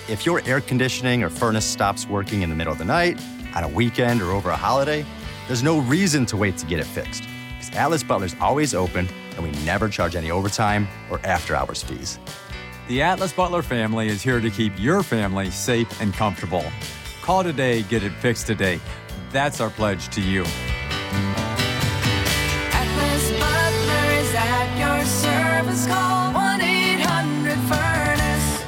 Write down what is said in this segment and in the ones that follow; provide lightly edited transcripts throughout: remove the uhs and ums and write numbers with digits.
If your air conditioning or furnace stops working in the middle of the night, on a weekend, or over a holiday, there's no reason to wait to get it fixed. Because Atlas Butler's always open, and we never charge any overtime or after-hours fees. The Atlas Butler family is here to keep your family safe and comfortable. Call today, get it fixed today. That's our pledge to you. Atlas Butler is at your service. Call 1-800-FURNACE.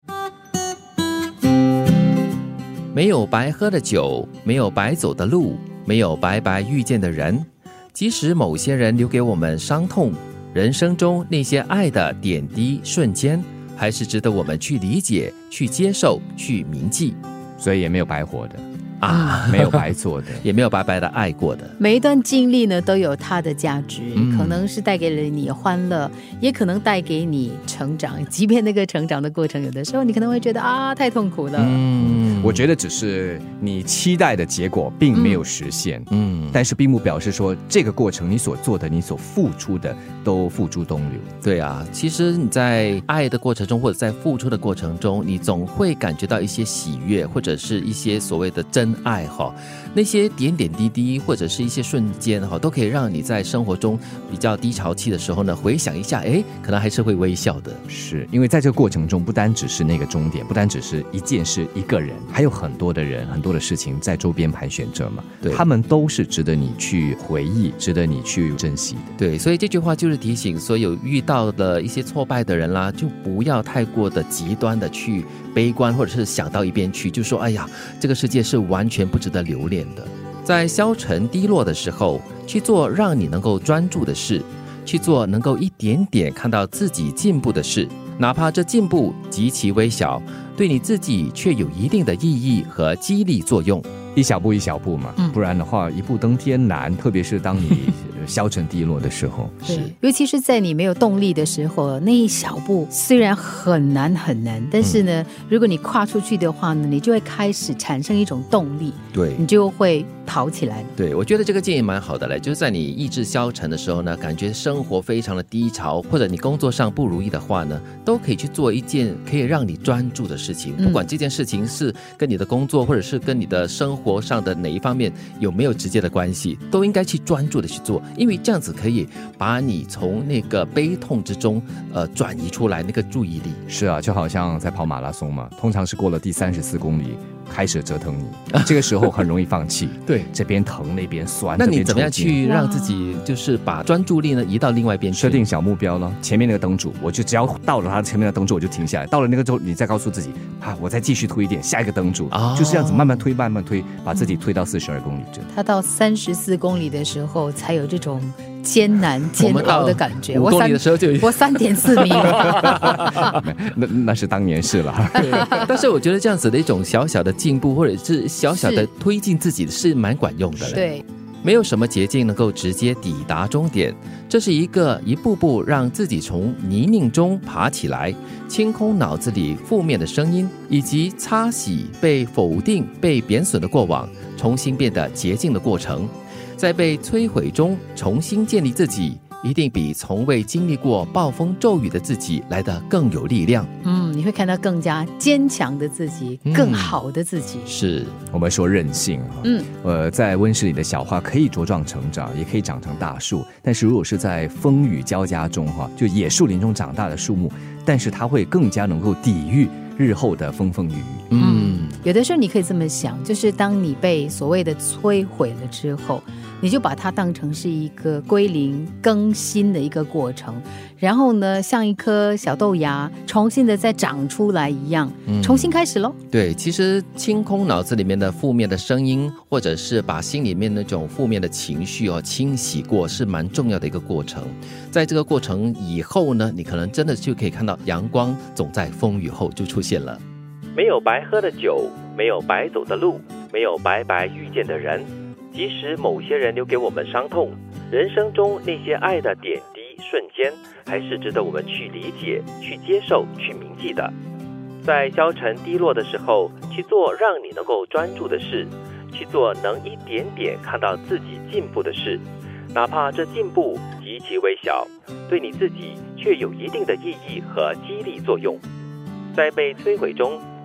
没有白喝的酒，没有白走的路，没有白白遇见的人。即使某些人留给我们伤痛，人生中那些爱的点滴瞬间，还是值得我们去理解、去接受、去铭记。 所以也没有白活的啊， 没有白做的， 也没有白白的爱过的。 每一段经历呢，都有它的价值，可能是带给了你欢乐，也可能带给你成长。即便那个成长的过程，有的时候你可能会觉得啊，太痛苦了。 我觉得只是你期待的结果并没有实现。但是并不表示说这个过程你所做的、你所付出的都付诸东流。 对啊，其实你在爱的过程中，或者在付出的过程中，你总会感觉到一些喜悦，或者是一些所谓的真爱哈。那些点点滴滴或者是一些瞬间哈，都可以让你在生活中比较低潮期的时候呢，回想一下，可能还是会微笑的。 是因为在这个过程中，不单只是那个终点，不单只是一件事、一个人，还有很多的人、很多的事情在周边盘旋着嘛。对，他们都是值得你去回忆、值得你去珍惜的。 对，所以这句话就是提醒所有遇到的一些挫败的人啦，就不要太过的极端的去悲观，或者是想到一边去，就说哎呀，这个世界是完全不值得留恋的。在消沉低落的时候，去做让你能够专注的事，去做能够一点点看到自己进步的事，哪怕这进步极其微小，对你自己却有一定的意义和激励作用。 一小步一小步嘛，不然的话一步登天难，特别是当你消沉低落的时候。 是，尤其是在你没有动力的时候，那一小步虽然很难很难，但是呢，如果你跨出去的话呢，你就会开始产生一种动力， 对， 你就会跑起来。 对，我觉得这个建议蛮好的嘞，就是在你意志消沉的时候呢，感觉生活非常的低潮，或者你工作上不如意的话呢，都可以去做一件可以让你专注的事情，不管这件事情是跟你的工作或者是跟你的生活上的哪一方面有没有直接的关系，都应该去专注的去做，因为这样子可以把你从那个悲痛之中转移出来那个注意力。 是啊，就好像在跑马拉松嘛，通常是过了第34公里开始折腾你，这个时候很容易放弃。 对， 这边疼那边酸。 那你怎么样去让自己就是把专注力呢移到另外一边去？ 设定小目标了，前面那个灯柱，我就只要到了它前面的灯柱我就停下来，到了那个之后你再告诉自己我再继续推一点下一个灯柱，就是这样子慢慢推慢慢推，把自己推到42公里。 他到34公里的时候才有这种艰难煎熬的感觉。 5公里的时候就我3.4米了那是当年是了。 但是我觉得这样子的一种小小的进步，或者是小小的推进自己是蛮管用的。 对， 没有什么捷径能够直接抵达终点，这是一步步让自己从泥泞中爬起来，清空脑子里负面的声音，以及擦洗被否定、被贬损的过往，重新变得洁净的过程。在被摧毁中重新建立自己，一定比从未经历过暴风骤雨的自己来得更有力量。 你会看到更加坚强的自己，更好的自己。 是我们说韧性在温室里的小花可以茁壮成长，也可以长成大树，但是如果是在风雨交加中就野树林中长大的树木，但是它会更加能够抵御日后的风风雨雨。 有的时候你可以这么想，就是当你被所谓的摧毁了之后，你就把它当成是一个归零更新的一个过程，然后呢，像一颗小豆芽重新的再长出来一样，重新开始咯。 对，其实清空脑子里面的负面的声音，或者是把心里面那种负面的情绪清洗过，是蛮重要的一个过程。在这个过程以后呢，你可能真的就可以看到阳光总在风雨后就出现了。 没有白喝的酒，没有白走的路，没有白白遇见的人。即使某些人留给我们伤痛，人生中那些爱的点滴瞬间，还是值得我们去理解、去接受、去铭记的。在消沉低落的时候，去做让你能够专注的事，去做能一点点看到自己进步的事，哪怕这进步极其微小，对你自己却有一定的意义和激励作用。在被摧毁中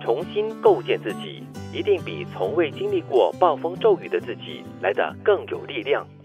重新构建自己，一定比从未经历过暴风骤雨的自己来得更有力量。